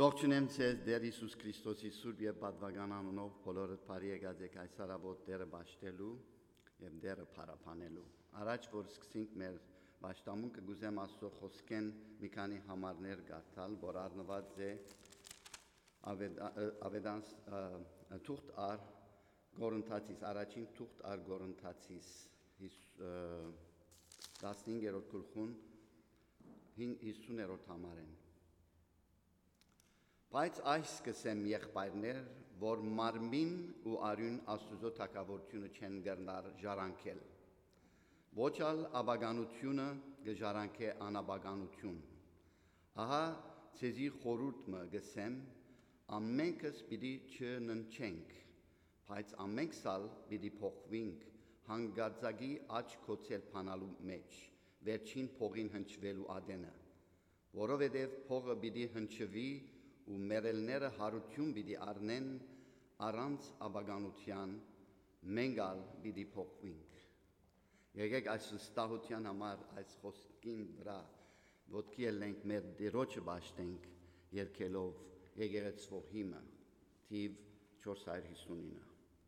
Ողջունեմ ձեզ Տեր Հիսուս Քրիստոսի սուրբ եւ պատվական անունով բոլորդ բարի եկած եք այս առավոտ Տերը ճաշտելու եւ Տերը փառաբանելու։ Առաջ որ սկսենք մեր ճաշտամունքը գուզեմ Աստծո խոսքեն մի քանի համարներ գարտալ, որ առնված է Ավետանս թուղթ ար Գորընթացիս, առաջին թուղթ ար Գորընթացիս 15-րդ գլխուն 50-րդ համարեն։ Բայց այս կսեմ եղբայրներ, որ մարմին ու արյուն Աստուծո թագավորությունը չեն գտնար ժառանգել։ Ոչ ալ աբագանությունը գժառանգե անաբագանություն։ Ահա ցեզի խորհուրդը գսեմ, ամենքս պիտի չննչենք, բայց ամենքսալ պիտի փոխվենք հանգարձակի աճ կոչել փանալու մեջ, վերջին փողին հնչվելու ադենը, որովհետև փողը պիտի հնչվի ու մերելները հարություն պիտի առնեն առանց աբագանության, մենք ալ պիտի փոխվենք։ Եկեք այս վստահության համար այս խոսքին վրա ոտքի ելենք մեր Տիրոջը ճաշտենք երգելով եկեղեցվո հիմը թիվ 459։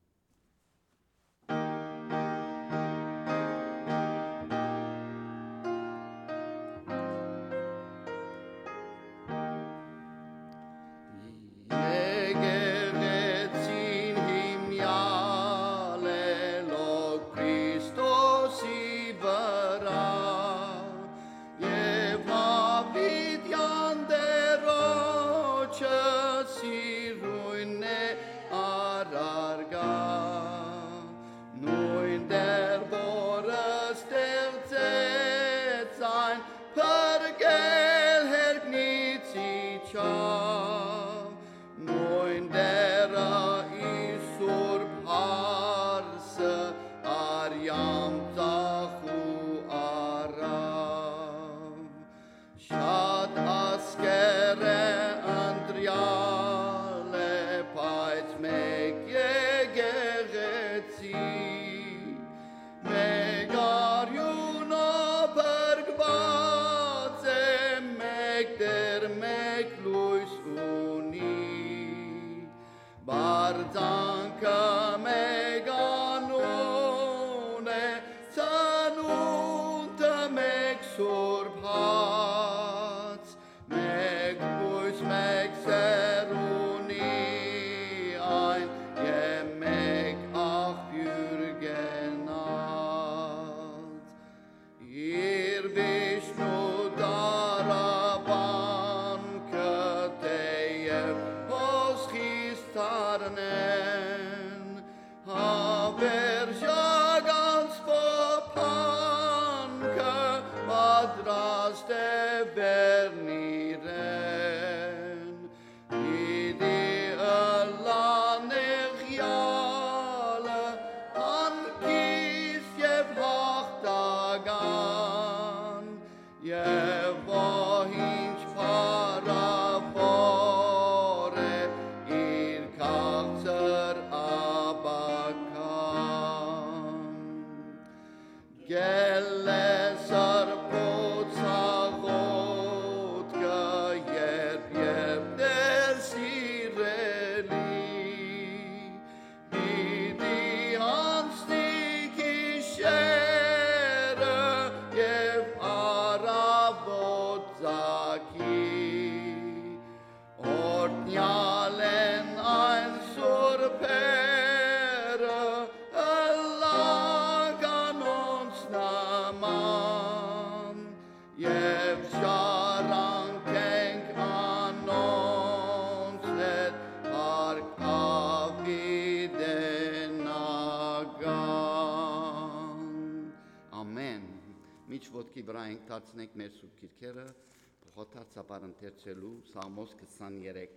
Դարձնենք մեր սուրբ գիրքերը փոխհատառ ընթերցելու Սաղմոս 23,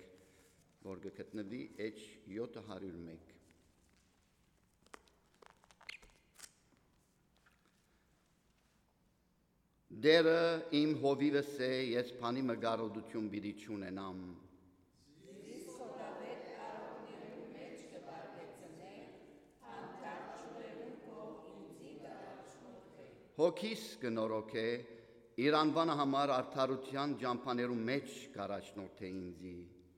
որ գտնվի էջ 701։ Դերը իմ հովիվս է, ես փանի մգարոդություն պիտի չունենամ։ Հոգիս կնորոքե, իր անվանը համար արդարության ջամփաներու մեջ կառաջնորդե ինձի։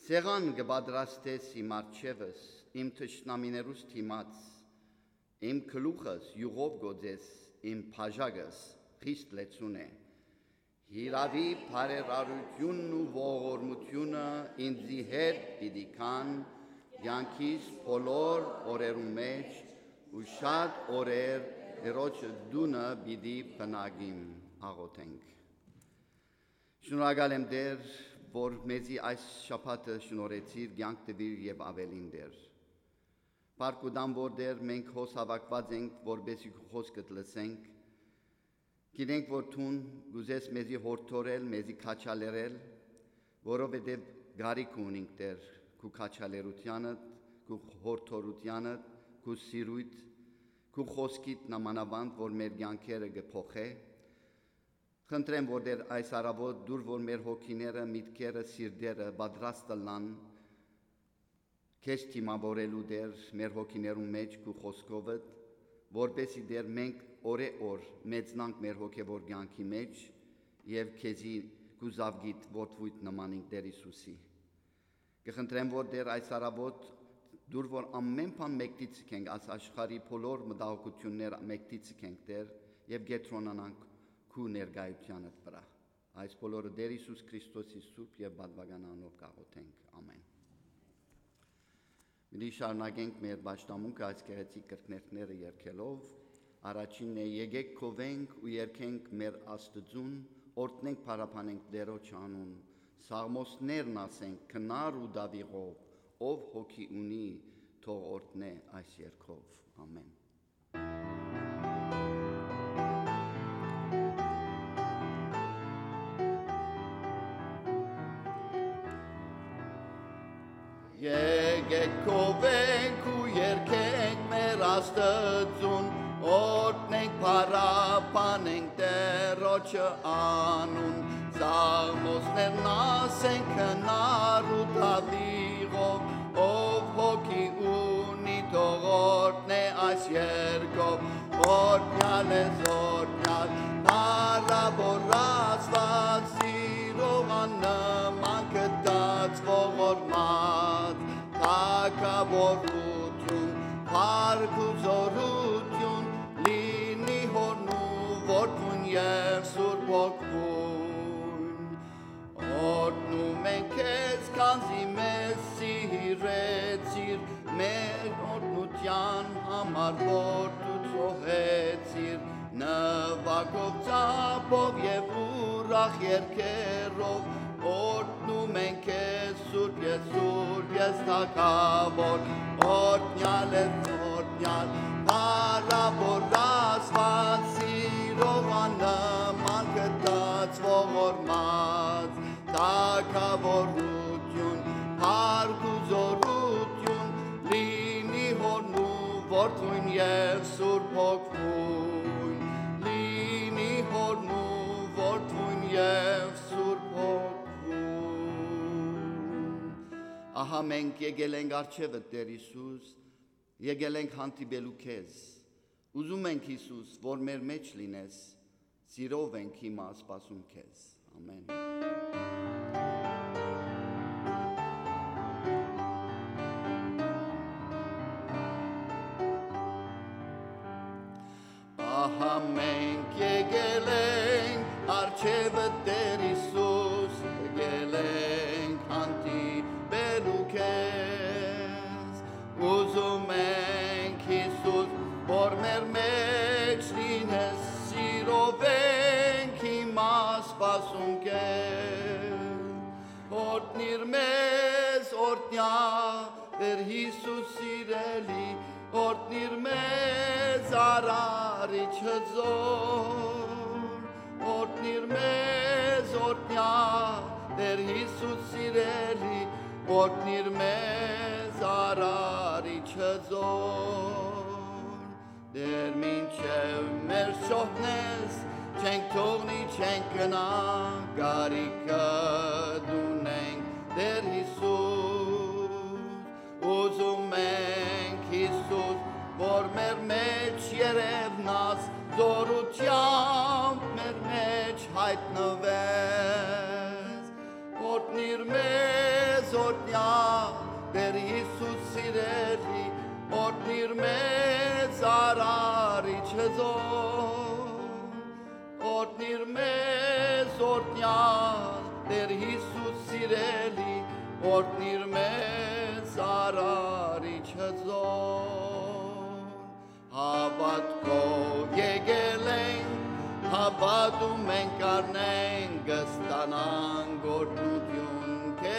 Սեղան կպատրաստես իմ առջևս, իմ թշնամիներուս թիմաց, իմ գլուխս յուղով գոձես, իմ բաժակս խիստ լեցուն է։ Հիրավի բարերարությունն ու ողորմությունը ինձի հետ պիտի կան, յանքիս բոլոր օրերու մեջ ու շատ օրեր Տերոջը դունը պիտի բնակիմ աղոթենք։ Շնորհակալ եմ Տեր, որ մեզի այս շաբաթը շնորհեցիր կյանք տվիր եւ ավելին Տեր։ Փառք ու դամ որ Տեր մենք հոս հավաքված ենք, որբեսի խոսքդ լսենք։ Գիտենք, որ Տուն գուզես մեզի հորթորել, մեզի քաչալերել, որովհետև գարիք ունենք Տեր, քու քաչալերությանը, քու հորթորությանը, քու սիրույթ, քու խոսքիդ նամանավանդ, որ մեր կյանքերը կփոխե։ Խնդրեմ, որ Տեր այս առավոտ դուր որ մեր հոգիները, միտքերը, սիրտերը պատրաստ լան քեզ դիմավորելու Տեր մեր հոգիներուն մեջ քու խոսքովդ, որպեսզի Տեր մենք օրե-օր մեծնանք մեր հոգևոր կյանքի մեջ եւ քեզի գուզավգիտ ոտվույթ նմանենք Տեր Հիսուսի։ Կխնդրեմ, որ Տեր այս առավոտ դուր որ ամեն բան մեկտից ենք, այս աշխարհի բոլոր մտահոգությունները մեկտից ենք Տեր եւ գետրոնանանք քու ներկայությանդ վրա։ Այս բոլորը Տեր Հիսուս Քրիստոսի սուրբ եւ բադվական անունով կաղոթենք։ Ամեն։ Մենք շարունակենք մեր պաշտամունքը այս գեղեցիկ կրկներները երգելով։ Առաջինն է եկեք կովենք ու երգենք մեր Աստծուն, օրհնենք փառաբանենք Տերոջ անուն, սաղմոսներն ասենք քնար ու դավիղով, ով հոգի ունի, թող օրհնե այս երգով։ Ամեն։ Եկեք կովենք ու երգենք մեր Աստծուն, օրհնենք փառաբանենք Տերոջը անուն, սաղմոսներն ասենք քնար ու դավիղով, ով հոգի ունի, թող օրհնե այս երգով, օրհնյալ ես օրհնյալ, փառավոր Աստված, սիրող աննման գտած ողորմած, թագավորություն, փառք ու զորություն, լինի հորն ու որդուն եւ Սուրբ Հոգուն։ Օրհնում ենք քեզ, քանզի մեզ սիրեցիր, մեր օրհնության համար որ դու թողեցիր, նվագով ծափով եւ ուրախ երգերով, օրհնում ենք քեզ, Սուրբ ես թագավոր, օրհնյալ ես օրհնյալ, փառավոր Աստված, սիրող աննման գտած ողորմած, թագավորություն, փառք ու զորություն, լինի հորն ու որդուն եւ Սուրբ Հոգուն, լինի հորն ու որդուն եւ Սուրբ Հոգուն։ Ահա մենք եկել ենք առջևդ Տեր Հիսուս, եկել ենք հանդիպելու քեզ, ուզում ենք Հիսուս, որ մեր մեջ լինես, սիրով ենք հիմա սպասում քեզ։ Ամեն։ Ահա մենք եկել ենք առջևդ Տեր Հիսուս, եկել ենք հանդիպելու քեզ, ուզում ենք Հիսուս, որ մեր մեջ լինես, սիրով ենք հիմա սպասում քեզ, օրհնիր մեզ օրհնյալ Տեր Հիսուս սիրելի, օրհնիր մեզ արարիչ հզոր, օրհնիր մեզ օրհնյալ Տեր Հիսուս սիրելի, օրհնիր մեզ արարիչ հզոր, Տեր մինչև մեր շոհնես, չենք թողնի, չենք գնա, գարիքը դունենք Տեր Հիսուս, ուզում ենք Հիսուս, որ մեր մեջ երևնաս, զորությամբ մեր մեջ հայտնվես, օրհնիր մեզ օրհնյալ սիրելի, օրհնիր մեզ արարիչ հզոր, օրհնիր մեզ օրհնյալ Տեր Հիսուս սիրելի, օրհնիր մեզ արարիչ հզոր, հավատքով եկել ենք, հավատում ենք առնենք, կստանանք օրհնություն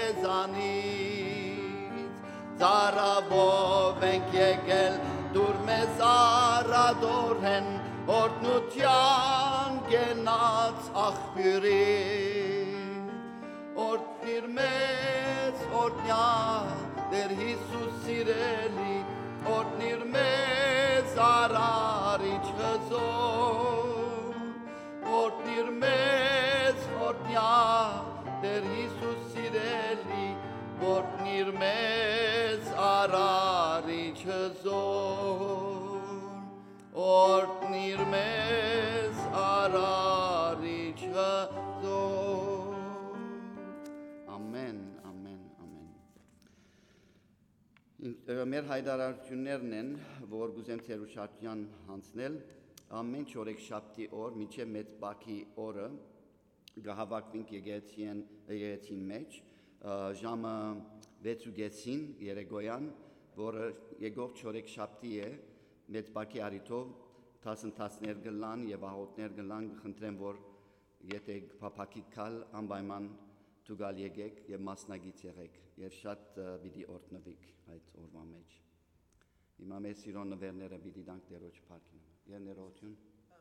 քեզանից, ծառայով ենք եկել, դուր մեզ առադորեն, օրհնության գենաց աղբյուրից, օրհնիր մեզ օրհնյալ Տեր Հիսուս սիրելի, օրհնիր մեզ արարիչ հզոր, օրհնիր մեզ օրհնյալ Տեր Հիսուս սիրելի, օրհնիր մեզ արարիչ հզոր, օրհնիր մեզ արարիչ հզոր։ Ամեն, ամեն, ամեն։ Մեր հայտարարություններն են, որ գուզեմ թերուշատյան հանձնել, ամեն չորեքշաբթի օր, մինչև մեծ բակի օրը, գահավակվինք եկեղեցին մեջ, ժամը 6:30 երեկոյան, որը եկող չորեքշաբթի է, մեծ բակի առիթով դասընթացներ գլան եւ աղոթներ գլան, խնդրեմ, որ եթե փափակի կալ անպայման դուգալ եկեք եւ մասնագիծ եղեք եւ շատ պիտի օրհնվեք այդ օրվա մեջ։ Հիմա մեր սիրո նվերները պիտի դանք Տերոջ փառքին։ Երներություն։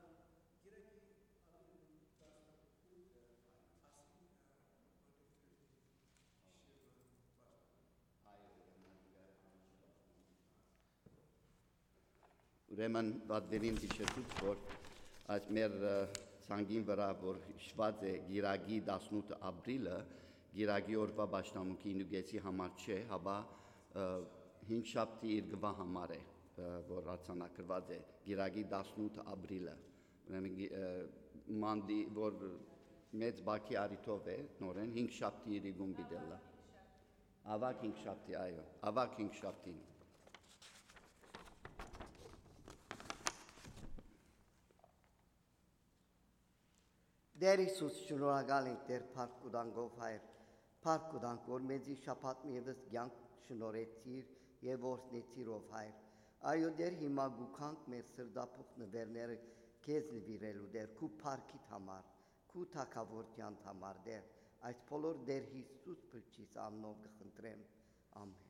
Ուրեմն վատվերին դիշեցուց, որ այս մեր ծանգին վրա, որ հիշված է գիրագի 18 ապրիլը, գիրագի օրվա պաշտամունքի նուգեցի համար չէ, հաբա հինգշաբթի իր գվա համար է, որ արձանագրված է գիրագի 18 ապրիլը, մանդի, որ մեծ բակի առիթով է, նորեն հինգշաբթի իր իգում բիդելը, ավակ հինգշաբթի, այո, ավակ հինգշաբթին։ Տեր Հիսուս, շնորհակալ ենք Տեր փառք ու դանգով Հայր, փառք ու դանք, որ մեզի շաբաթ միևս կյանք շնորհեցիր եւ օրհնեցիր ով Հայր։ Այո Տեր, հիմա գուքանք մեր սրտապուխ նվերները քեզ նվիրելու Տեր, քու փառքիդ համար, քու թակավորության համար Տեր, այս բոլոր Տեր Հիսուս Քրիստոս անունով կխնդրեմ, ամեն։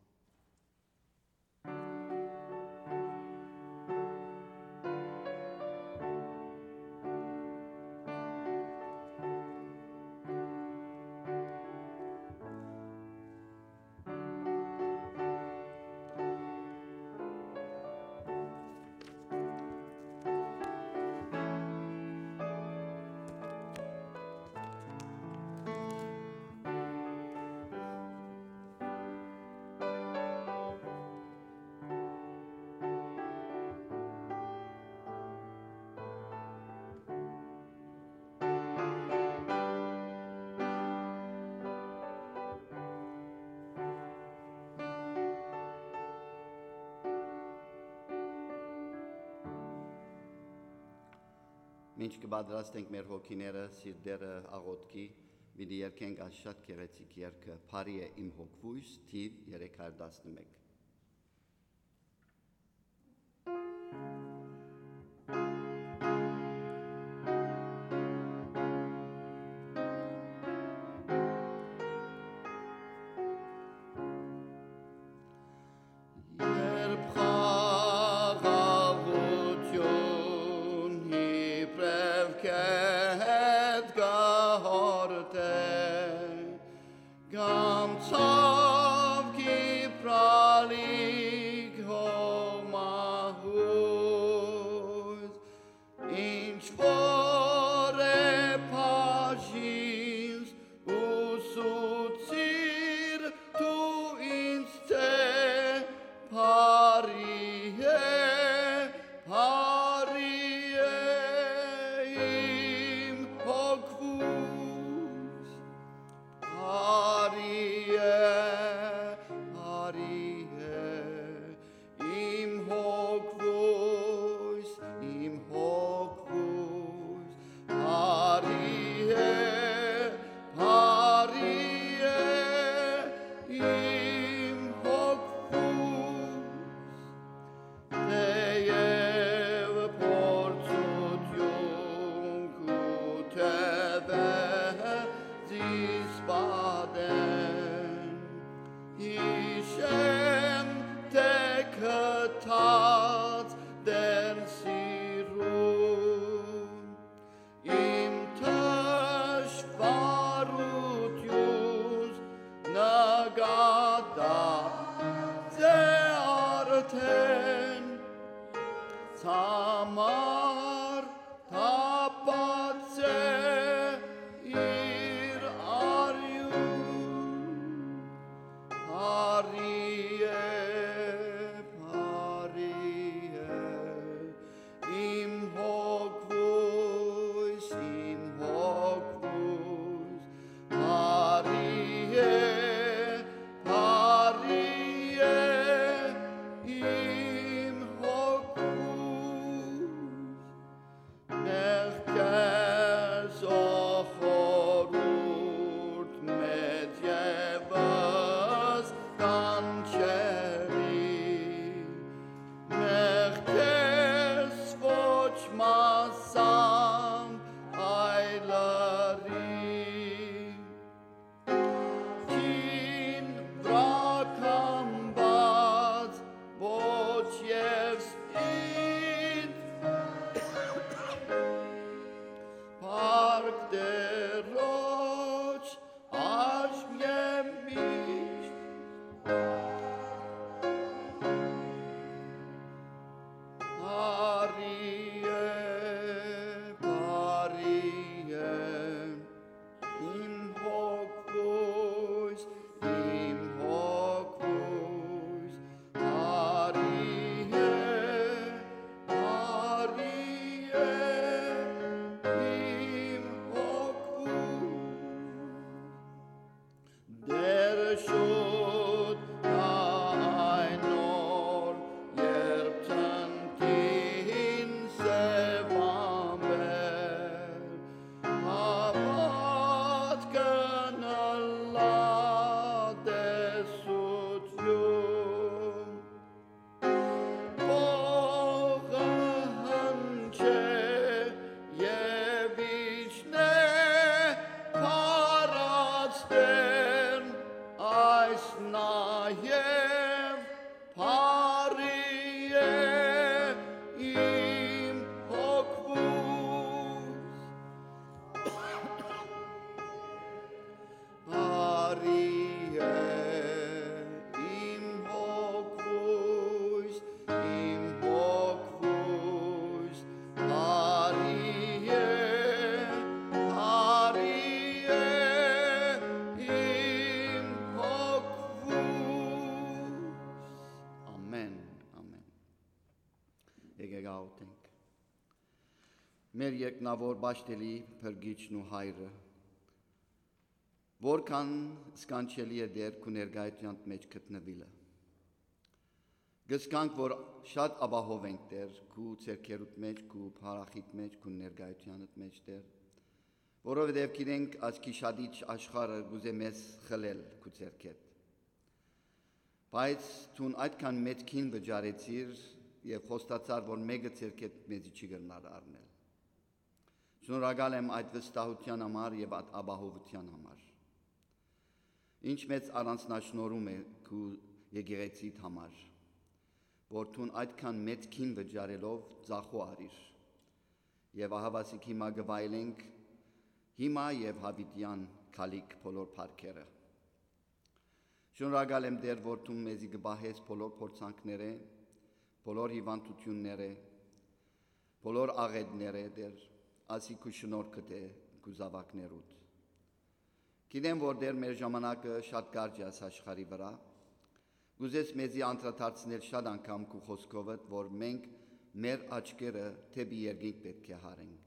Մինչ կպատրաստենք մեր հոգիները սիրտերը աղոթքի, պիտի երգենք այս շատ գեղեցիկ երգը «Փարի է իմ հոգվույս» թիվ 311։ masam aylari Kin vrakambaz bochevstit Park de roch ashmiemisht Der should I nor yertan kin sevamber Avat kan Allah desutyum Boğançe yeviçne paratsten Aysnayev pariye im hokvus Pariye im hokvus Pariye im hokvus Amen, amen Եկեք աղոթենք Մեր երկնավոր բաշտելի փրկիչն ու հայրը Որքան սկանչելի է դեր քու ներկայության մեջ գտնվելը Գսկանք որ շատ աբահով ենք դեր քու ցերկերուտ մեջ քու փարախիտ մեջ քու ներկայությանդ մեջ դեր որովհետև գիտենք աչքի շադիչ աշխարհը գուզե մեզ խլել քու ցերկետ Բայց ցուն այդքան մեծքին վճարեցիր եւ խոստացար որ մեկը ցերկետ մեզի չի գնար առնել Շնորհակալ եմ այդ վստահության համար եւ այդ աբահովության համար Ինչ մեծ առանձնաշնորհում է քու եկեղեցիդ համար որ ցուն այդքան մեծքին վճարելով ծախո արիր եւ ահավասիկ հիմա գվայելենք հիմա եւ հավիտյան քալիք բոլոր փառքերը Շնորհակալ եմ դեր որ դու մեզի գբահես բոլոր փորձանքները բոլոր հիվանդությունները բոլոր աղետները դեր ասիկու շնորհքը դե գուզավակներուդ Գիտեմ որ դեր մեր ժամանակը շատ կարճ է աշխարհի վրա Գուզես մեզի անդրադարձնել շատ անգամ քու խոսքովդ որ մենք մեր աչքերը թեպի երկինք պետք է հարենք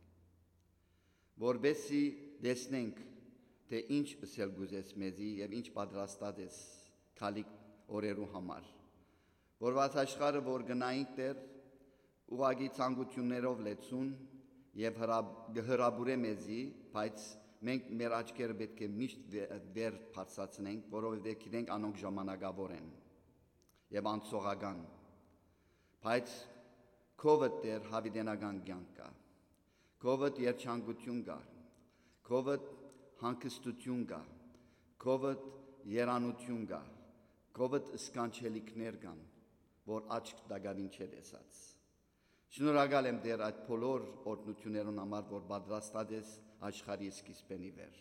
որբեսի տեսնենք թե ինչ ըսել գուզես մեզի եւ ինչ պատրաստած ես քալիք օրերու համար որված աշխարհը որ գնայինք դեր ուղագի ցանկություններով լեցուն եւ հրաբուրե մեզի բայց մենք մեր աչքերը պետք է միշտ վեր բարձրացնենք որովհետեւ գիտենք անոնք ժամանակավոր են եւ անցողական բայց COVID դեր հավիտենական կյանք կա COVID երջանկություն կա COVID հանգստություն կա COVID երանություն կա COVID սկանչելիքներ կան որ աչք դակավին չէ տեսած Շնորհակալ եմ դեր այդ բոլոր օրհնություններուն համար որ պատրաստած ես աշխարհի սկիզբենի վեր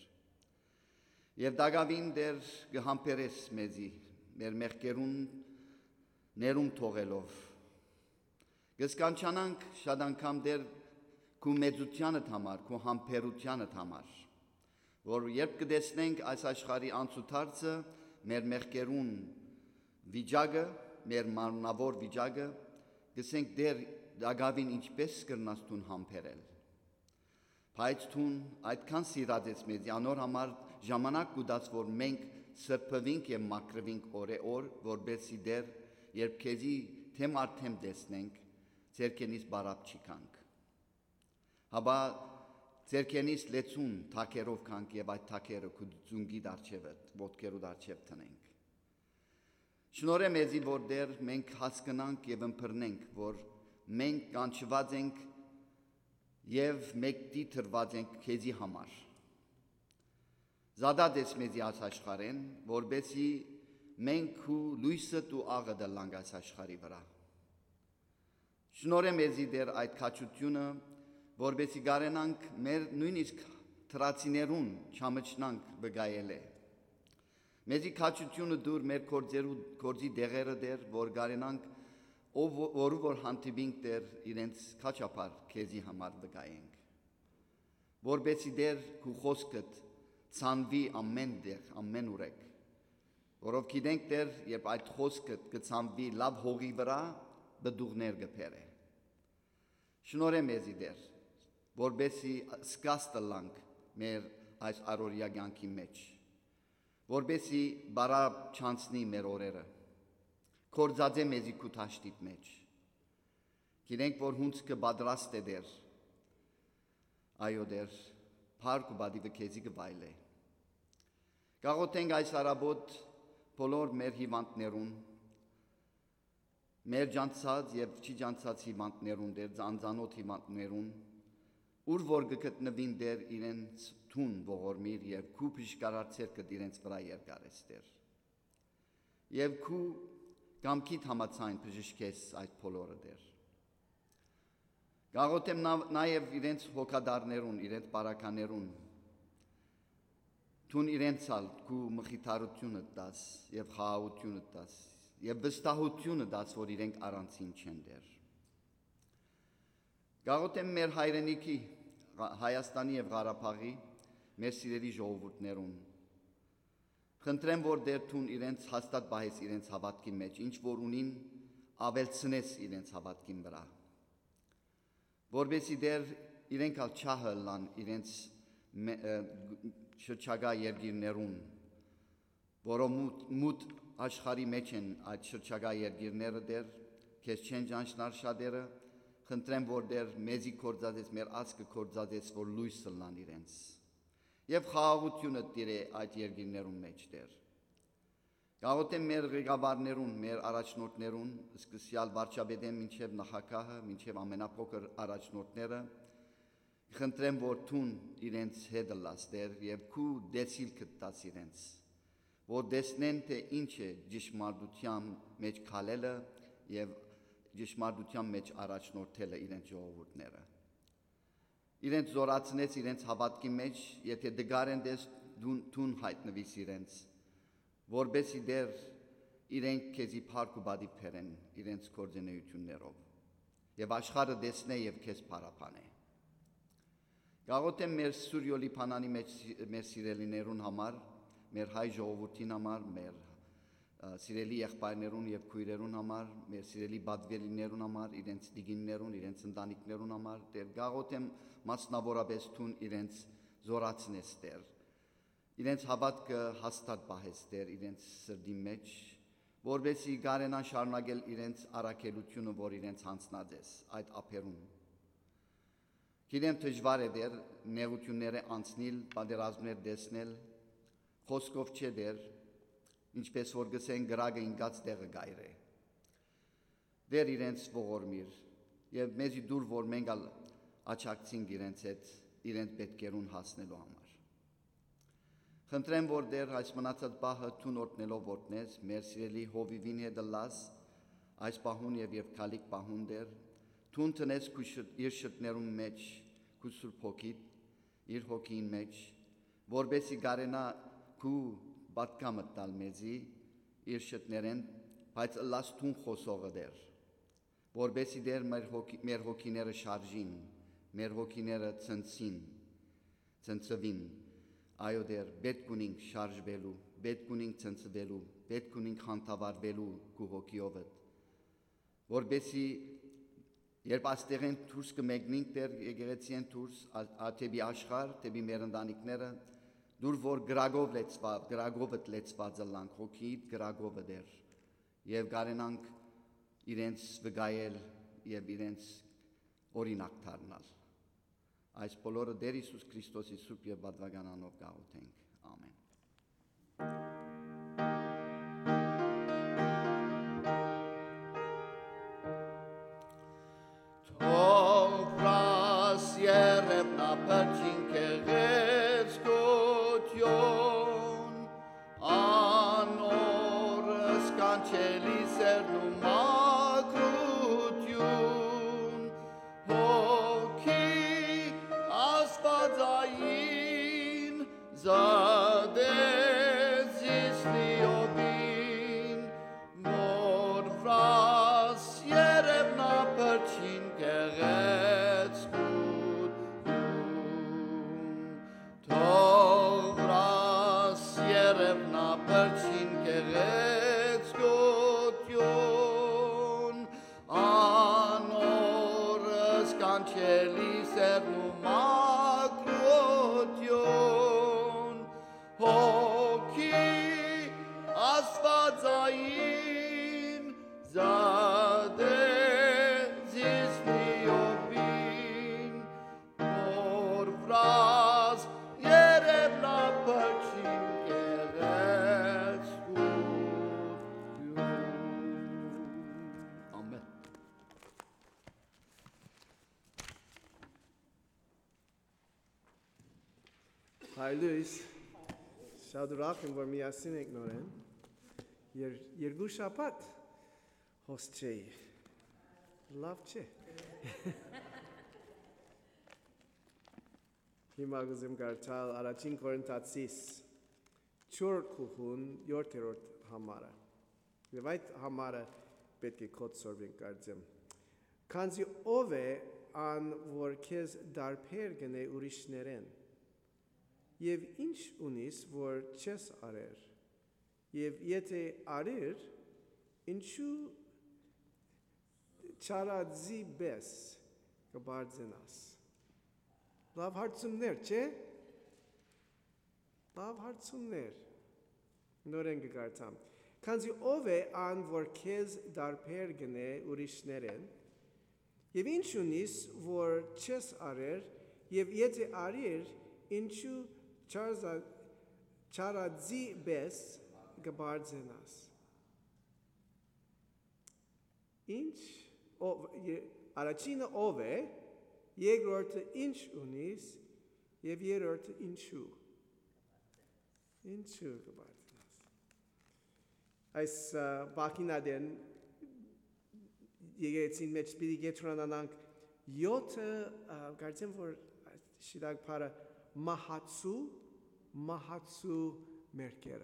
Եվ դակավին դեր կհամբերես մեզի մեր մեղքերուն ներում թողելով Կսկանչանանք շատ անգամ դեր քու մեծությանդ համար, քու համբերությանդ համար որ երբ կտեսնենք այս աշխարհի անցուդարձը մեր մեղքերուն վիճակը մեր մարմնավոր վիճակը կսենք դեր դակավին ինչպես կրնաս դուն համբերել Բայց դուն այդքան սիրած մեզի անոր համար ժամանակ կուտած որ մենք սրբվինք եւ մաքրվինք օրեօր որբեսի դեր երբ քեզի թեմ արդեմ տեսնենք ցերկենից բարապ չիքանք Հաբա ցերկենից լեցուն թակերով կանք եւ այդ թակերը կուծունգի դարչեվը ոտքերու դարչև տնենք Շնորհե մեզի որ դեր մենք հասկանանք եւ ըմբռնենք որ մենք կանչված ենք եւ մեկդի թրված ենք քեզի համար։ Զադած ես մեզի այս աշխարհեն, որբեսի մենք ու լույսը դու աղը դլանք այս աշխարհի վրա։ Շնորհեմ մեզի դեր այդ քաչությունը, որբեսի գարենանք մեր նույնիսկ թրացիներուն չամճնանք վգայել է։ Մեզի քաչությունը դուր մեր կորձի դեղերը դեր, որ գարենանք որու որ հանդիպինք դեր իրենց քաչապար քեզի համար վգայենք։ Որբեսի դեր քու խոսքդ ցանվի ամեն դեղ, ամեն ուրեք, որով գիտենք դեր, երբ այդ խոսքդ կցանվի լավ հողի վրա, բդուղներ գբերը։ Շնորհեմ մեզի դեր, որբեսի սկաստը լանք մեր այս առօրյա կյանքի մեջ, որբեսի բարապ չանցնի մեր օրերը, կործածե մեզի քու թաշտիտ մեջ։ Գիտենք, որ հունցքը պատրաստ է դեր, այո դեր, փառք ու բադիվը քեզի կվայել է։ Գաղութենք այս արաբոտ բոլոր մեր հիվանդներուն, մեր ջանցած եւ չի ջանցած հիվանդներուն դեր, անծանոթ հիվանդներուն, ուր որ գտնվին դեր իրենց թուն ողորմիր եւ քու փիշկարարցերքդ իրենց վրա երկարես դեր։ Եվ քու կամքիդ համացայն բժշկես այդ բոլորը դեր։ Գաղութեմ նաեւ իրենց հոգադարներուն, իրենց բարականերուն, թուն իրենցալ քու մխիթարությունը դաս եւ խաղաղությունը դաս եւ վստահությունը դաս, որ իրենք առանցին չեն դեր։ Գաղութեմ մեր հայրենիքի Հայաստանի եւ Ղարաբաղի մեր սիրելի ժողովուրդներուն։ Խնդրեմ, որ դեր թուն իրենց հաստատ բահես իրենց հավատքի մեջ, ինչ որ ունին ավելցնես իրենց հավատքին վրա։ Որբեսի դեր իրենք ալ չահլան իրենց շրջագա երկիրներուն, որոնք մութ աշխարհի մեջ են այդ շրջագա երկիրները դեր, քեզ չեն ճանչնար շատերը, խնդրեմ, որ դեր մեզի կործածես, մեր ազգը կործածես, որ լույսը լան իրենց, եւ խաղաղությունը տիրե այդ երկիրներուն մեջ դեր։ Գաղութեմ մեր ղեկավարներուն, մեր առաջնորդներուն, սկսյալ վարչապետեն մինչև նախագահը, մինչև ամենափոքր առաջնորդները, խնդրեմ, որ թուն իրենց հետ լաս դեր եւ քու դեսիլքը տաս իրենց, որ դեսնեն թե ինչ է ճշմարտության մեջ քալելը եւ ճշմարտության մեջ առաջնորդելը իրենց ժողովուրդները։ Իրենց զորացնեց իրենց հավատքի մեջ, եթե դգարեն դես թուն հայտնվիս իրենց, որբեսի դեր իրենք քեզի փառք ու բադի փերեն իրենց կորձենեություններով եւ աշխարհը դեսնե եւ քեզ փառապանե։ Գաղութեմ մեր Սուրյոլի փանանի մեջ մեր սիրելիներուն համար, մեր հայ ժողովրդին համար, մեր սիրելի եղբայրներուն եւ քույրերուն համար, մեր սիրելի բադվելիներուն համար, իրենց դիգիններուն, իրենց ընտանիքներուն համար, դեր գաղութեմ մասնավորապես թուն իրենց զորացնես դեր, իրենց հավատքը հաստատ բահես դեր իրենց սրդի մեջ, որբեսի գարենան շարունակել իրենց առաքելությունը, որ իրենց հանձնած ես այդ ափերուն։ Գիտեմ դժվար է դեր նեղությունները անցնել, պատերազմներ դեսնել, խոսքով չէ դեր, ինչպես որ գսեն գրագը ինգած տեղը գայր է։ Դեր իրենց ողորմիր եւ մեզի դուր, որ մենք աչակցինք իրենց հետ իրենց պետքերուն հասնելու համար։ Խնդրեմ, որ դեր այս մնացած բահը թուն օրտնելով որտնես, մեր սիրելի հովիվին հետ լաս, այս պահուն եւ երթալիկ պահուն դեր, թուն տնես իր շտներուն մեջ, քու սուրբ հոգիդ, իր հոգին մեջ, որբեսի գարենա քու պատկամը տալ մեզի իր շտներեն, բայց լաս թուն խոսողը դեր, որբեսի դեր մեր հոգիները շարժին, մեր հոգիները ցնցվին, այո դեր պետք ունենք շարժվելու, պետք ունենք ցնցվելու, պետք ունենք խանդավառվելու քու հոգիովդ, որբեսի երբ աստեղեն դուրս կմեկնենք դեր եկեղեցին դուրս թեպի աշխարհ, թեպի մեր ընտանիքները, դուր որ գրագովդ լեցված լանք, հոգիդ գրագովը դեր, եւ գարենանք իրենց վգայել եւ իրենց օրինակ դառնալ։ Այս բոլորը դեր Հիսուս Քրիստոսի սուրբ եւ բադվական անով գաղութենք։ Ամեն։ Թող պրաս percin keretzkotion, anorës kanë qeliser në makrutjun, hoki asfadzain, zadezis liobin, mor vras jerevna percin keretzkut tov vras jerevna percin keretzkut anorës kanë qeliser në makrotjon, hoki asfadzain, zadezis liobin, mor vras jerevna percin keretzkut. Amen. Hi Luis. Şadurakın var miyasin eknoren. Yergu şapat. Hostçe. Lavçe. Himaguzim gartal arachin korintatsis. Çort kuhun yorterort hamara. Levait hamara betke kot sorbin gardzem. Kanzi ove an vorkez darpergene urishneren. Jev inch unis vor ches arer. Jev yete arir inchu charadzi bes gabardzenas. Lav hartsum ner, che? Lav hartsum ner. Norenge gartam. Kanzi ove an vorkez darpergene urishneren. Jev inch unis vor ches arer. Jev yete arir inchu charadzi bes gabardzenas. Inch arachina ove yegrorte inch unis yevrorte inchu. Inchu gabardzenas. Ais bakinaden yegetsin met spiri getrananank yote gardzem for shidag para Mahatsu merkera.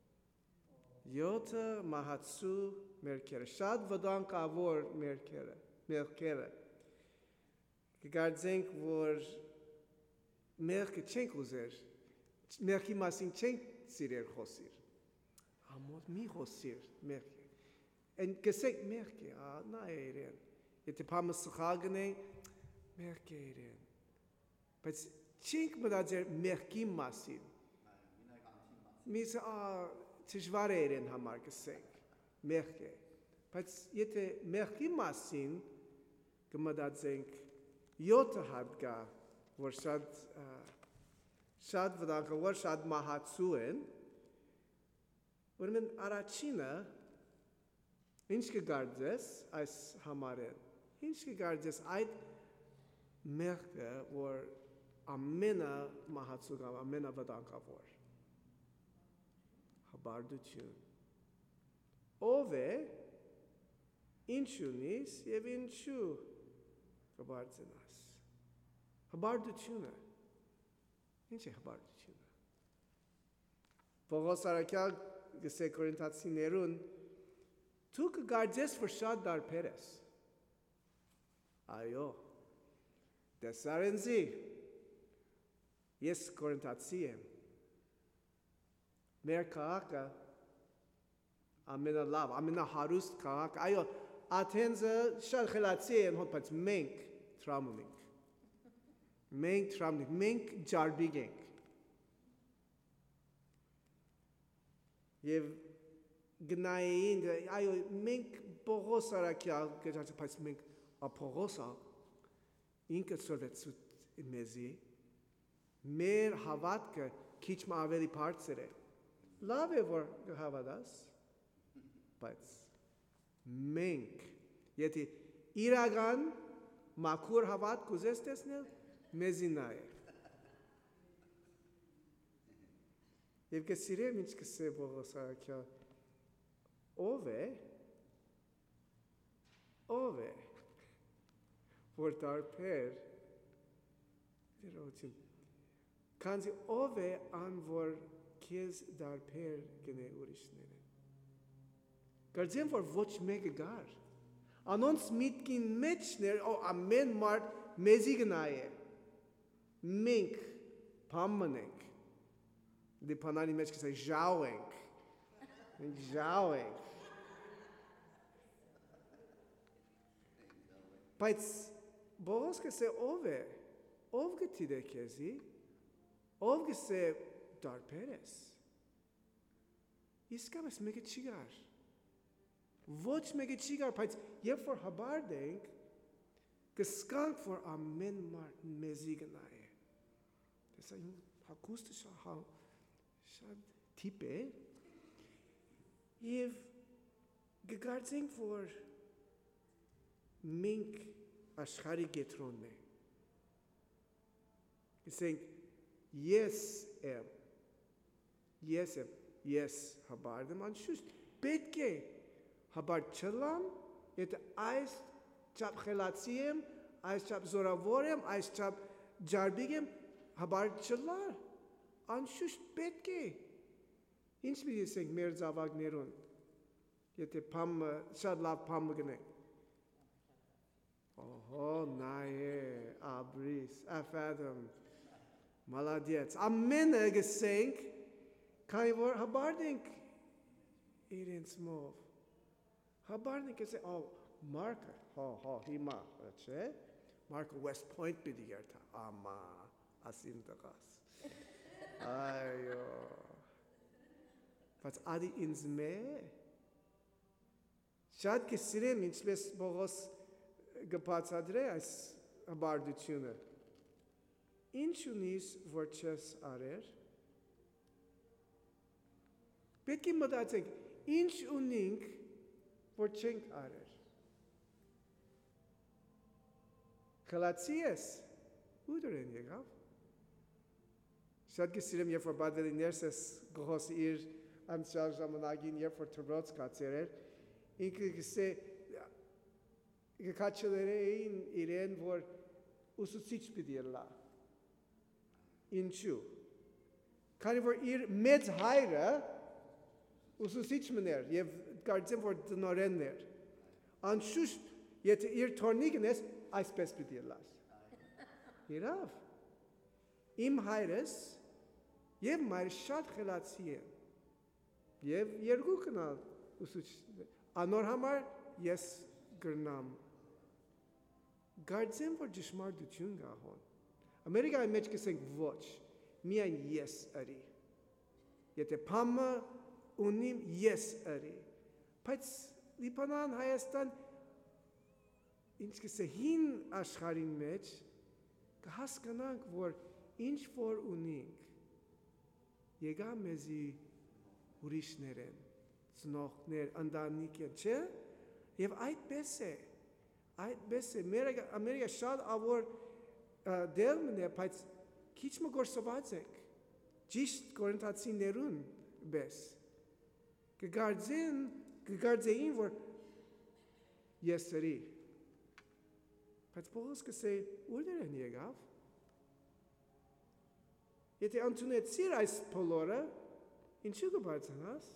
Yota Mahatsu merkera. Shad vadank avor merkera. Gardzenk vor merke chenkuzer. Merki masin cenk sirer hosir. Amot mi hosir merke. En gesek merke. Na eren. Ete pamas chagene merke eren. But Chink madazer merkim masin. Misa tishvareren hamar gesek. Merke. Pats yete merkim masin gemadadzenk yota hadga warshad shad vadanka warshad mahatsuen. Urmen arachina inske gardes as hamaren. Inske gardes ait merke war Amena Mahatsugam, Amena Vadankavor. Habarduchun. Ove inchunis yevinchu Habardzenas. Habarduchuna. Inche Habarduchuna. Pogosarakia gese Korintatsinerun took gardes for Shaddar Perez. Ayo. Desarenzi. Yes, Korintatsiem. Mer kaaka. Amena lav. Amena harust kaaka. Ayo. Atenza shalchelatsiem hot pats menk trauming. Menk trauming. Menk jarbigeng. Yev gnayin. Ayo menk porosa rakia. Gejat pats menk a porosa. Inka sorvetsut mezi. Mer havatka kichma aveli partsere. Lave vor havadas. Pats. Menk. Yeti iragan makur havat kuzestesnel. մեզինա է։ Եվ կսիրեմ ինչ կսե Պողոս Արաքյա, ով է, որ դարբեր, քանզի ով է ան, որ քեզ դարբեր գնե ուրիշները։ Կարծեմ, որ ոչ մեկը գար, անոնց միտքին մեջներ, ամեն մարդ մեզի գնա է, մենք փամն ենք, դե փանանի մեջ կսե ժավ ենք, բայց Պողոս կսե ով է, ով գտիդե քեզի, ով կսե դարբեր ես, իսկապես մեկը չի գար, ոչ մեկը չի գար, բայց երբ որ հաբարդ ենք, կսկանք, որ ամեն մարդ մեզի գնա է, տեսա իմ հակուստը շատ թիպ է, և կգարձենք, որ մենք աշխարհի կենտրոնն է, կսենք ես հաբարդ եմ, անշուշտ պետք է հաբարդ չլամ, եթե այս չափ խելացի եմ, այս չափ զորավոր եմ, այս չափ ջարբիկ եմ, հաբարդ չլար, անշուշտ պետք է, ինչ պիտի ասենք մեր զավակներուն, եթե շատ լավ փամը գնենք, նայե, աբրիս, աֆադում, մալադյեց, ամենը գսենք, քանի որ հաբարդ ենք իրենց մով, հաբարդ ենք գսենք, Մարկը, հիմա, չէ, Մարկը West Point պիտի գերթա, ամա, ասին տղաս, այո, բայց ադի ինձ մե, շատ կսիրեմ ինչպես Պողոս գբացադրե այս հբարդությունը, ինչ ունիս, որ չես արեր, պետք է մտածենք, ինչ ունենք, որ չենք արեր, խելացի ես, ուդր են եկավ, շատ կսիրեմ, երբ որ բադելիներս ես գողոս իր անցյալ ժամանակին, երբ որ թրոց կացերեր, ինքը կսե, կկաչելերեին իրեն, որ ուսուցիչ պիտի լա, ինչու, քանի որ իր մեծ հայրը ուսուցիչ մներ, և կարծեմ, որ տնորենն էր, անշուշտ, եթե իր թորնիկն ես, այսպես պիտի լաս, իրավ, իմ հայրս, և մայր շատ խելացի են, և երկու կնալ ուսուցիչ, անոր համար ես գրնամ, գարձեմ, որ ճշմարտություն գահոն, Ամերիկայի մեջ կսենք ոչ, միայն ես արի, եթե փամը ունիմ ես արի, բայց Լիբանան, Հայաստան, ինչ կսե հին աշխարհին մեջ, կհասկանանք, որ ինչ որ ունենք, եկա մեզի ուրիշներ են, ծնողներ, ընտանիք են, չէ? Եվ այդպես է, Ամերիկա շատ ավոր դերմն է, բայց քիչ մը գործված եք, ճիշտ կորինթացիներուն բես, կգարձեին, որ ես սրի, բայց Պողոս կսե, ուր են եկավ, եթե ընդունեցիր այս բոլորը, ինչու կբարձանաս,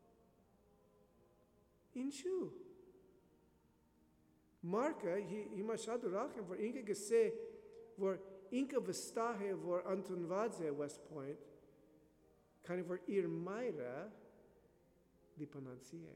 ինչու, Մարկը, հիմա շատ ուրախ եմ, որ ինքը գսե, որ ինքը վստահ է, որ ընդունված է West Point, քանի որ իր մայրը լիբանանցի է,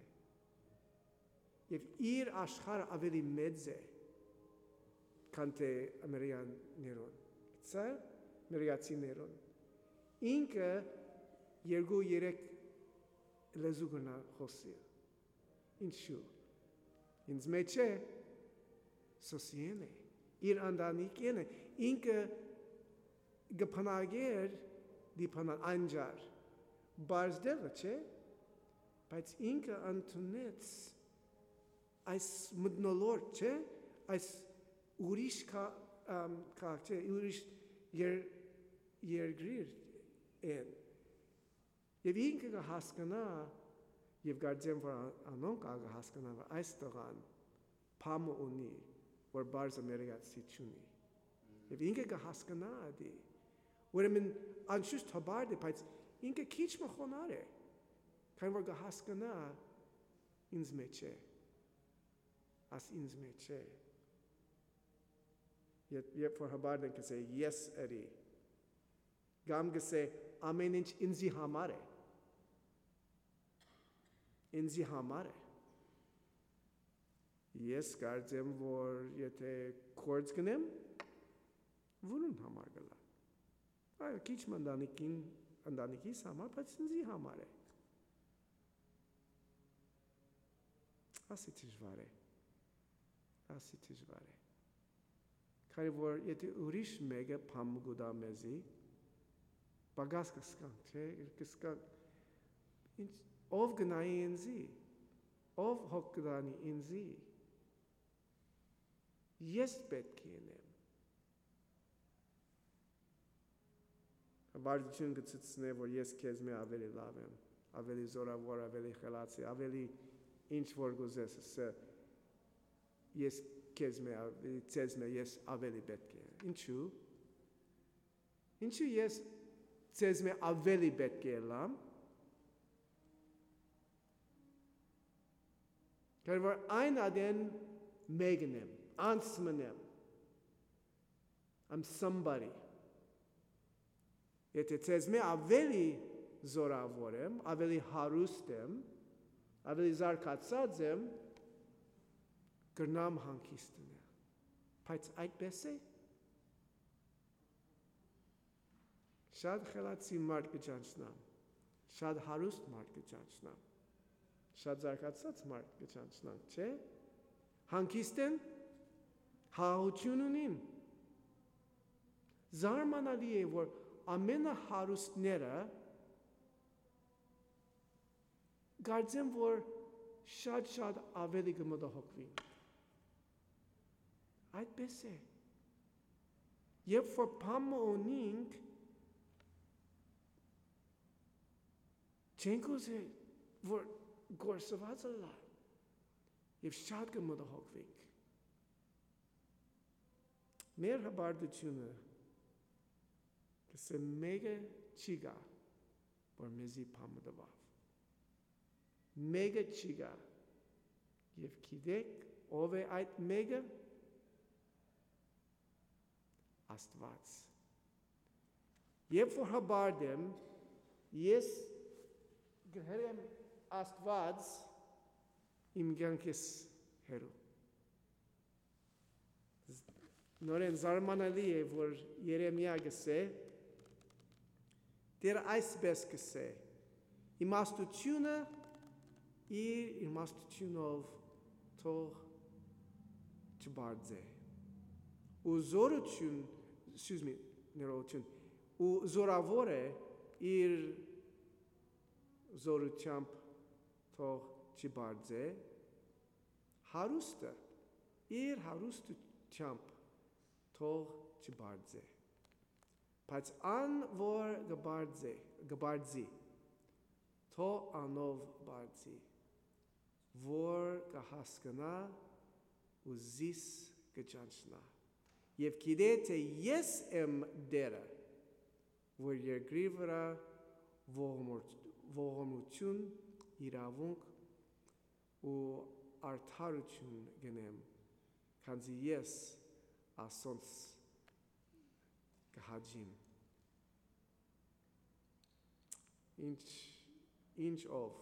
և իր աշխարհը ավելի մեծ է, քան թե ամերիկաներուն, ամերիկացիներուն, ինքը 2-3 լեզու գնա խոսի, ինչու, ինձ մեջ է, սոսիեն է, իր ընտանիքին է, ինքը գփնագեր դիփանան անջար, բարզ դեղը, չէ, բայց ինքը ընդունեց այս մտնոլորտ, չէ, այս ուրիշ քաղաք չէ, ուրիշ երկրիր են։ Եվ ինքը կհասկանա, եւ կարծեմ, որ անոնք կհասկանա, որ այս տղան փամը ունի, որ բարձ ամերիկացի չունի։ Եվ ինքը կհասկանա դի։ Ուրեմն անշուշտ հաբարդ է, բայց ինքը քիչ մխոնար է, քան որ կհասկանա ինձ մեջ է, աս ինձ մեջ է։ Երբ որ հաբարդ են կսե ես էրի, գամ կսե ամեն ինչ ինձի համար է, ինձի համար է։ Ես կարծեմ, որ եթե կորձ գնեմ, որուն համար գլա։ Այո, քիչ ընտանիքիս համար, բայց ինձի համար է։ Ասի դժվար է։ Ասի դժվար է։ Քանի որ եթե ուրիշ մեկը փամ գուտա մեզի, բագաս կսկանք, չէ, կսկանք ինչ ով գնայի ինձի, ով հոգ գնանի ինձի, ես պետք է ենեմ։ Հբարդություն կծծնե, որ ես քեզ մե ավելի լավ եմ, ավելի զորավոր, ավելի խելացի, ավելի ինչ որ գուզես, ես քեզ մե ավելի, ցեզ մե ես ավելի պետք է։ Ինչու։ Ինչու ես ցեզ մե ավելի պետք է լամ։ Քանի որ այն ադեն մեկն եմ, անցմն եմ, I'm somebody։ Եթե ցեզ մե ավելի զորավոր եմ, ավելի հարուստ եմ, ավելի զարգացած եմ, կրնամ հանգիստն է։ Բայց այդպես է։ Շատ խելացի մարդ կճանչնամ, շատ հարուստ մարդ կճանչնամ, շատ զարգացած մարդ կճանչնամ, չէ։ Հանգիստ են, հաղություն ունին։ Զարմանալի է, որ ամենահարուստները կարծեմ, որ շատ ավելի կմտահոգվին։ Այդպես է։ Երբ որ փամը ունենք, չենք ուզել, որ գործվածը լա, և շատ կմտահոգվենք։ Մեր հբարդությունը կսե մեկը չի գա, որ մեզի փամը տվավ։ Մեկը չի գա, և գիտեք ով է այդ մեկը, Աստված։ Երբ որ հբարդ եմ, ես գհրեմ Աստված իմ կյանքիս հերու։ Նորեն զարմանալի է, որ Երեմիա գսե, Տեր այսպես գսե, իմաստությունը իր իմաստությունով թող չբարձե։ Ու ու զորավոր է իր զորությամբ թող չբարձե, հարուստը իր հարուստությամբ թող չբարձե։ Բայց ան որ գբարձի, թող անով բարձի, որ կհասկանա ու զիս կճանչնա։ Եվ գիտե, թե ես եմ դերը, որ երկրի վրա ողորմություն, իրավունք ու արդարություն գնեմ, քանզի ես ասոնց կհաջիմ։ Ինչ ով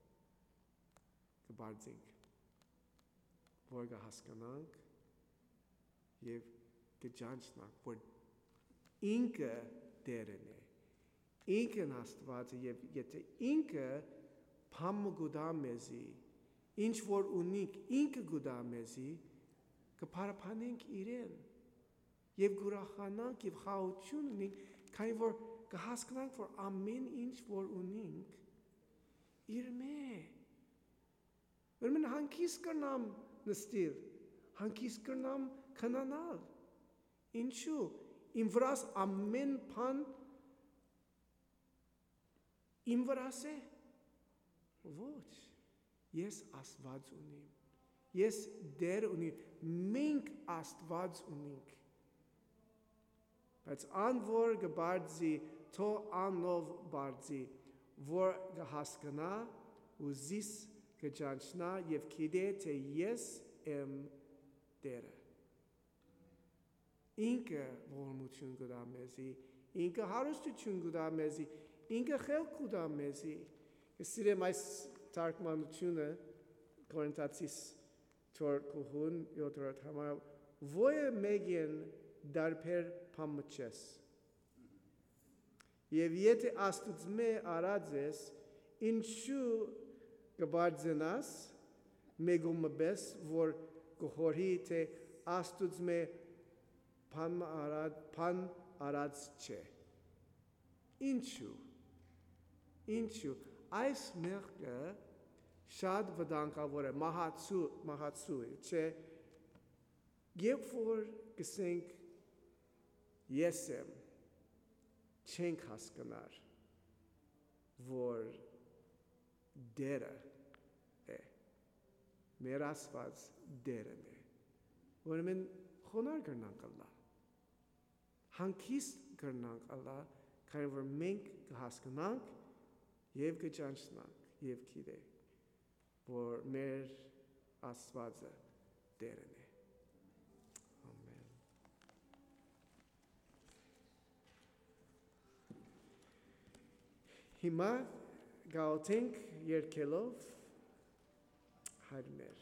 կբարձինք, որ կհասկանանք և կճանչնանք, որ ինքը դերն է, ինքն Աստված է, և եթե ինքը փամը գուտա մեզի, ինչ որ ունենք ինքը գուտա մեզի, կփարապանենք իրեն, և կուրախանանք և խաղություն ունենք, քանի որ կհասկանանք, որ ամեն ինչ որ ունենք, իր մե։ Ուրեմն հանգիստ կրնամ նստել, հանգիստ կրնամ քնանալ, Ինչու իմ վրաս ամեն բան իմ վրաս է։ Ոչ, ես Աստված ունիմ, ես Տեր ունիմ, մենք Աստված ունենք։ Բայց ան որ գբարձի, թո անով բարձի, որ գհասկնա ու զիս գճանչնա և գիտե, թե ես եմ Տերը։ Ինքը ողորմություն կտա մեզի, ինքը հարստություն կտա մեզի, ինքը խելք կտա մեզի։ Կսիրեմ այս թարգմանությունը Կորինթացիս 4:7 համար ո՞յը մեկին դարբեր փամչես։ Եվ եթե Աստուծմե արած ես, ինչու կբարձնաս մեգումբես, որ կխորհի, թե Աստուծմե Pan arած չէ։ Ինչու այս մեղքը շատ վտանգավոր է, մահացու է, չէ։ Երբ որ կսենք ես եմ, չենք հասկանար, որ Տերը է, մեր Աստված Տերն է, ուրեմն խոնարհ կրնանք ալլա, հանգիստ կրնանք ալլա, քանի որ մենք կհասկանանք և կճանչնանք և գիտենք, որ մեր Աստվածը Տերն է։ Ամեն։ Հիմա գաղութենք երգելով Հայր մեր։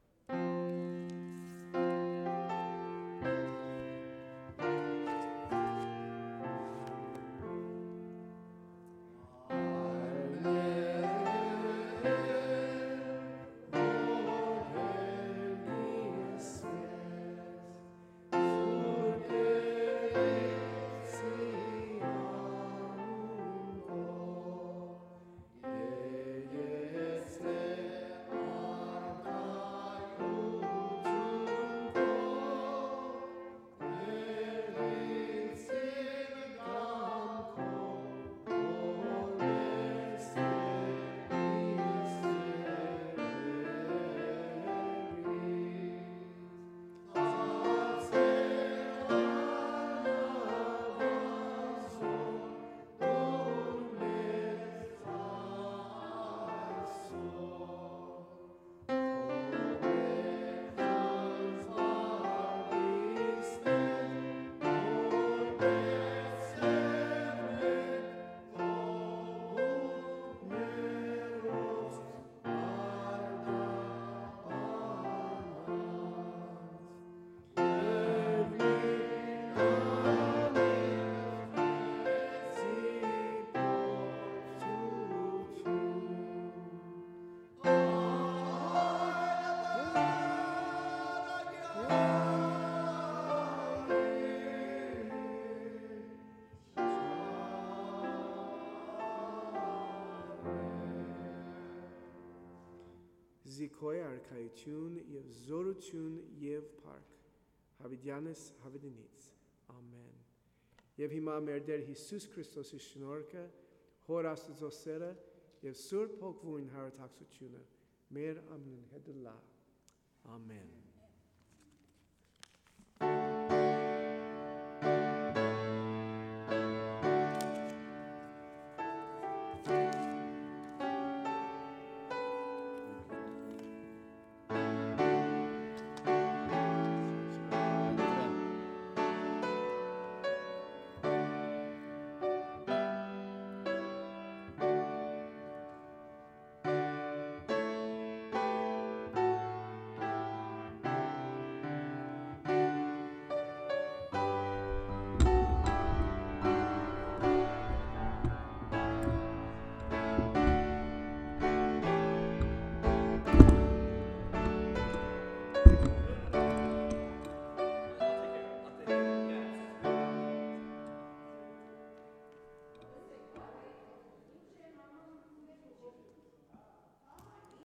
Զիքոյ արքայություն և զորություն և փառք Հավիտյանս Հավիտենից, ամեն։ Եվ հիմա մեր Տեր Հիսուս Քրիստոսի շնորհքը, Հոր Աստծո սերը և Սուրբ Հոգվույն հարթակցությունը մեր ամենին հետ լա, ամեն։